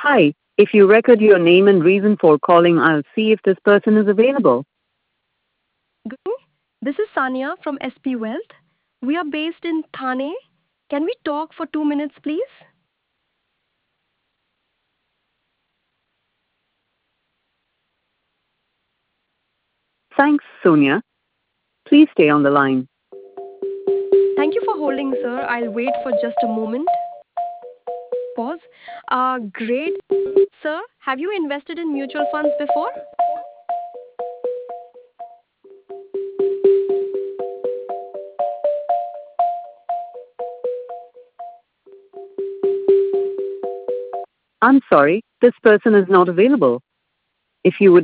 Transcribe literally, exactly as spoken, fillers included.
Hi, if you record your name and reason for calling, I'll see if this person is available. Good evening. This is Sania from S P Wealth. We are based in Thane. Can we talk for two minutes, please? Thanks, Sonia. Please stay on the line. Thank you for holding, sir. I'll wait for just a moment. Pause. Uh, great. Sir, have you invested in mutual funds before? I'm sorry, this person is not available. If you would